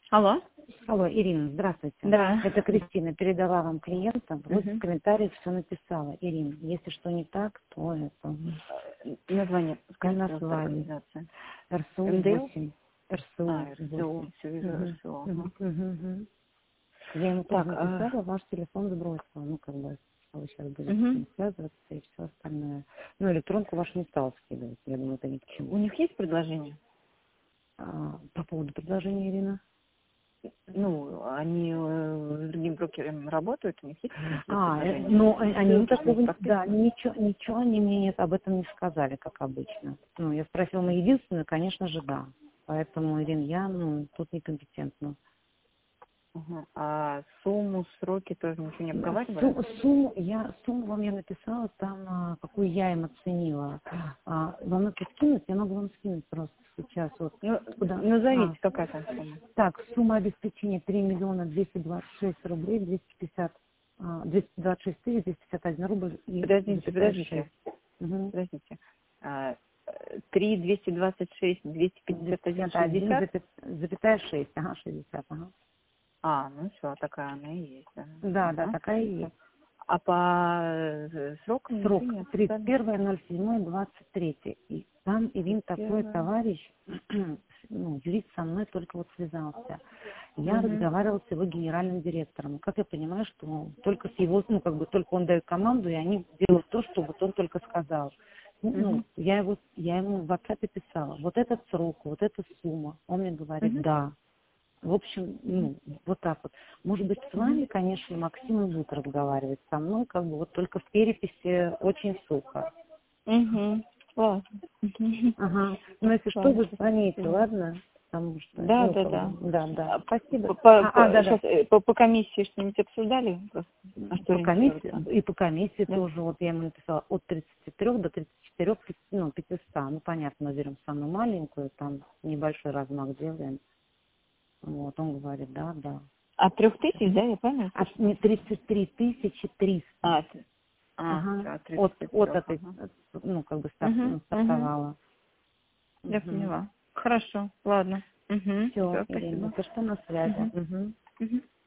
Алло. Алло, Ирина, здравствуйте. Да. Это Кристина передала вам клиента. Вот в комментариях все написала. Ирина, если что не так, то это... Название. Название. РСУ МДЛ? 8. РСУ РСУ. 8. Все вижу РСУ. Я ему Так, тоже написала, ваш телефон сбросила. Ну, как бы, что вы сейчас будете с ним связываться и все остальное. Ну, электронку вашу не стала скидывать. Я думаю, это ни к чему. у них есть предложение? По поводу предложения, Ирина? Ну, они с другим брокером работают, у них есть предложение? Ну, они такого, да, ничего они мне нет, об этом не сказали, как обычно. Ну, я спросила, ну, единственное, конечно же, да. Поэтому, Ирина, я, тут некомпетентна. А сумму, сроки тоже ничего не обговаривали? Сумму вам я написала, там, какую я им оценила. Вам надо скинуть? Я могу вам скинуть просто сейчас. Вот, Назовите, какая там сумма. Так, сумма обеспечения 3 миллиона 226 рублей, 226 тысяч 251 рубль. Подождите. Угу. Подождите. 3, 226, 251, 60? Запятая 6, 60, ага. Ну все, такая она и есть. Да, такая и есть. А по срокам? Срок 31.07.23. И там, Ирина, такой товарищ, юрист со мной только вот связался. Я разговаривала с его генеральным директором. Как я понимаю, что только с его, только он дает команду, и они делают то, что вот он только сказал. Я ему в WhatsApp писала, вот этот срок, вот эта сумма. Он мне говорит, да. В общем, вот так вот. Может быть, с вами, конечно, Максим и будет разговаривать со мной, вот только в переписи очень сухо. Ладно. Ага. Но если что, вы звоните, ладно? Потому что... Да. Спасибо. По комиссии что-нибудь обсуждали? По комиссии тоже, вот я ему написала, от 33 до 34, 500. Ну, понятно, мы берем самую маленькую, там небольшой размах делаем. Вот, он говорит, да. От 3000, да, я правильно? Не 33 300. От этой, стартовала. Я поняла. Хорошо, ладно. Все, Спасибо. Ирина, это что на связи.